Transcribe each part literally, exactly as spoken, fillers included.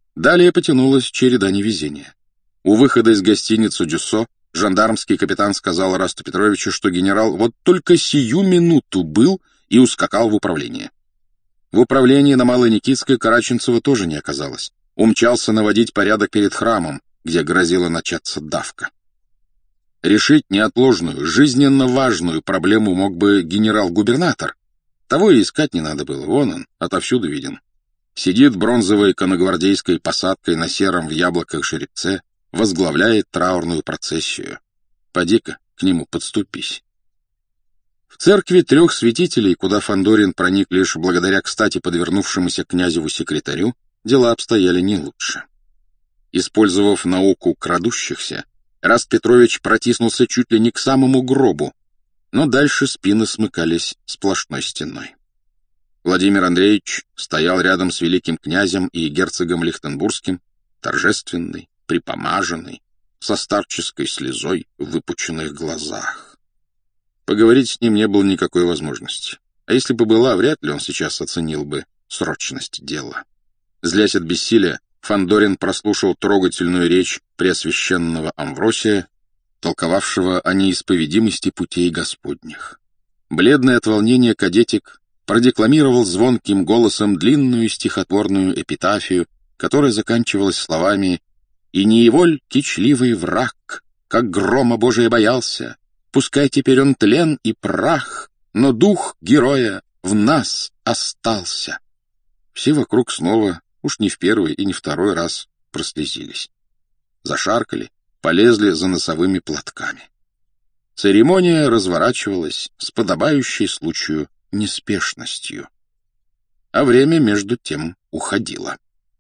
Далее потянулась череда невезения. У выхода из гостиницы «Дюссо» жандармский капитан сказал Расту Петровичу, что генерал вот только сию минуту был и ускакал в управление. В управлении на Малой Никитской Караченцева тоже не оказалось. Умчался наводить порядок перед храмом, где грозила начаться давка. Решить неотложную, жизненно важную проблему мог бы генерал-губернатор. Того и искать не надо было, вон он, отовсюду виден. Сидит бронзовой конногвардейской посадкой на сером в яблоках жеребце, возглавляет траурную процессию. Поди-ка к нему подступись. В церкви трех святителей, куда Фандорин проник лишь благодаря кстати подвернувшемуся князеву-секретарю, дела обстояли не лучше. Использовав науку крадущихся, Раст Петрович протиснулся чуть ли не к самому гробу, но дальше спины смыкались сплошной стеной. Владимир Андреевич стоял рядом с великим князем и герцогом Лихтенбургским, торжественный, припомаженный, со старческой слезой в выпученных глазах. Поговорить с ним не было никакой возможности, а если бы была, вряд ли он сейчас оценил бы срочность дела. Злясь от бессилия, Фандорин прослушал трогательную речь преосвященного Амвросия, толковавшего о неисповедимости путей Господних. Бледный от волнения кадетик продекламировал звонким голосом длинную стихотворную эпитафию, которая заканчивалась словами «И не еволь кичливый враг, как грома Божия боялся, пускай теперь он тлен и прах, но дух героя в нас остался». Все вокруг снова, уж не в первый и не второй раз, прослезились. Зашаркали, полезли за носовыми платками. Церемония разворачивалась с подобающей случаю неспешностью. А время между тем уходило.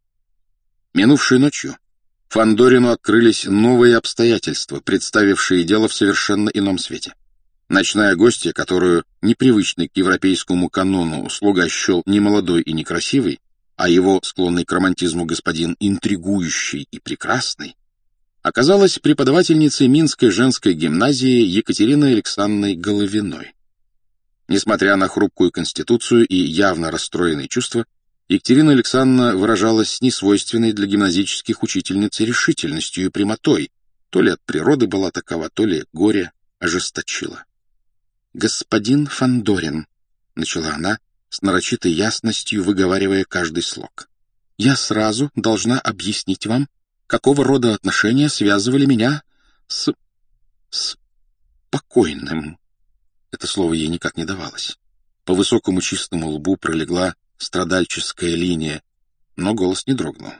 Минувшей ночью Фандорину открылись новые обстоятельства, представившие дело в совершенно ином свете. Ночная гостья, которую непривычный к европейскому канону слуга счел не молодой и некрасивой, а его склонный к романтизму господин интригующий и прекрасный, оказалась преподавательницей Минской женской гимназии Екатериной Александровной Головиной. Несмотря на хрупкую конституцию и явно расстроенные чувства, Екатерина Александровна выражалась с несвойственной для гимназических учительниц решительностью и прямотой, то ли от природы была такова, то ли горе ожесточило. «Господин Фандорин», — начала она, с нарочитой ясностью выговаривая каждый слог, — «я сразу должна объяснить вам, какого рода отношения связывали меня с... с... покойным». Это слово ей никак не давалось. По высокому чистому лбу пролегла страдальческая линия, но голос не дрогнул.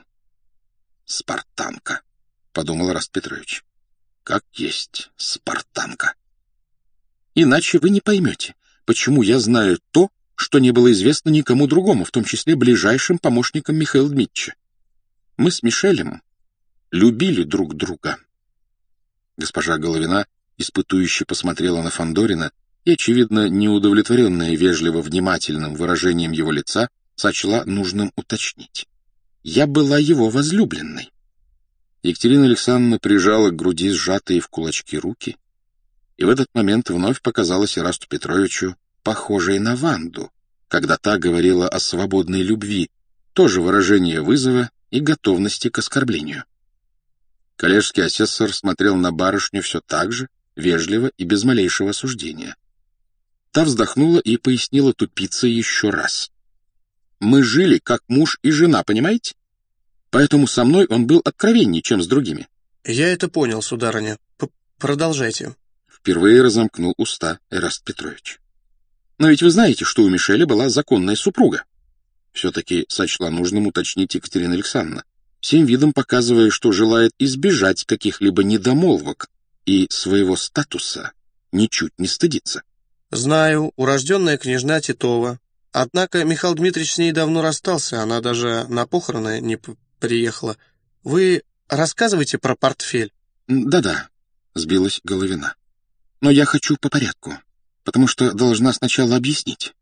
«Спартанка», — подумал Раст Петрович. «Как есть спартанка». «Иначе вы не поймете, почему я знаю то, что не было известно никому другому, в том числе ближайшим помощникам Михаила Дмитрича. Мы с Мишелем любили друг друга». Госпожа Головина испытующе посмотрела на Фандорина и, очевидно, неудовлетворенная вежливо внимательным выражением его лица, сочла нужным уточнить. «Я была его возлюбленной». Екатерина Александровна прижала к груди сжатые в кулачки руки, и в этот момент вновь показалась Ирасту Петровичу похожей на Ванду, когда та говорила о свободной любви, тоже выражение вызова и готовности к оскорблению. Коллежский асессор смотрел на барышню все так же, вежливо и без малейшего осуждения. Та вздохнула и пояснила тупице еще раз. «Мы жили как муж и жена, понимаете? Поэтому со мной он был откровеннее, чем с другими». «Я это понял, сударыня. П Продолжайте». Впервые разомкнул уста Эраст Петрович. «Но ведь вы знаете, что у Мишеля была законная супруга». Все-таки сочла нужным уточнить Екатерина Александровна, всем видом показывая, что желает избежать каких-либо недомолвок и своего статуса ничуть не стыдится. «Знаю, урожденная княжна Титова. Однако Михаил Дмитриевич с ней давно расстался, она даже на похороны не приехала. Вы рассказывайте про портфель». «Да-да», — сбилась Головина. «Но я хочу по порядку, потому что должна сначала объяснить.